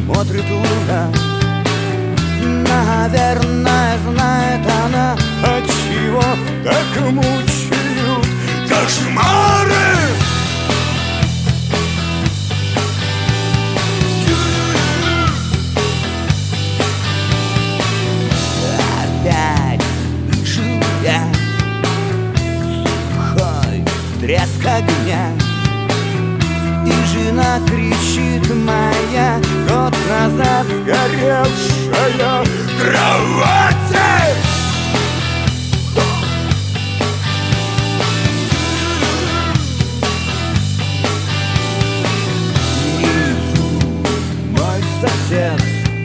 смотрит луна. Наверное, знает она, отчего так мучают кошмары. Опять слышу я сухой треск огня, и жена кричит моя, год назад сгоревшая кровать. Внизу мой сосед,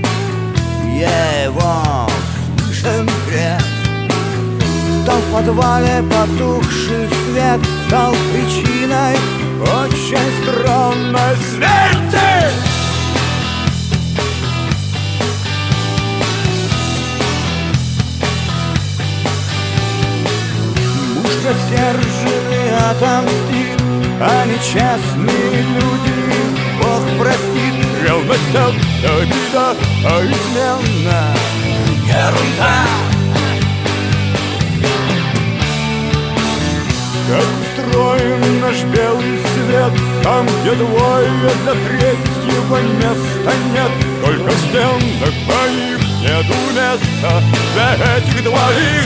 я его слышен грех. Там в подвале потухший свет стал причиной очень странной смерти. Муж рассерженный отомстит, а нечестные люди Бог простит. Ревность — обида, а измена — ерунда. Как устроен наш белый свет, там, где двое, для третьего места нет. Только в стенах моих нету места для этих двоих.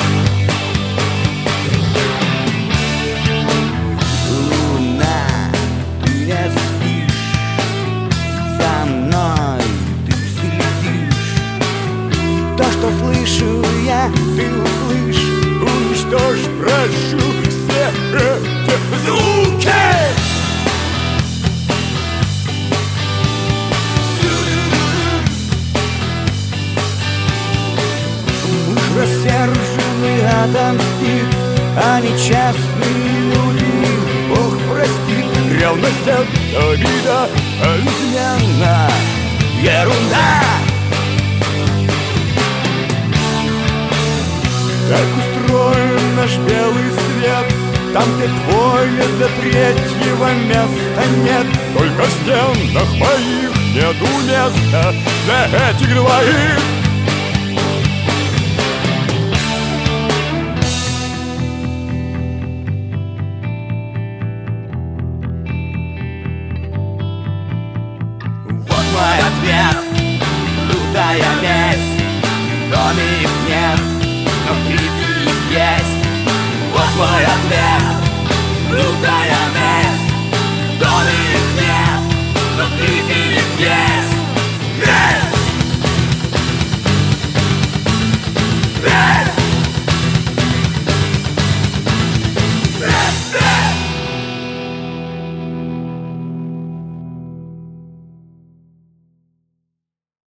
Луна, ты не спишь, за мной ты следишь. То, что слышу я, ты услышь. Уничтожь, прошу, все эти звуки. Муж рассерженный отомстит, а нечестные люди Бог простит. Ревность — обида, а измена — ерунда. Как устроен наш белый свет, там, где двое, для третьего места нет. Только в стенах моих нету места для этих двоих. Вот мой ответ, лютая месть. В доме их нет, но в крипе их есть. Вот мой ответ, лютая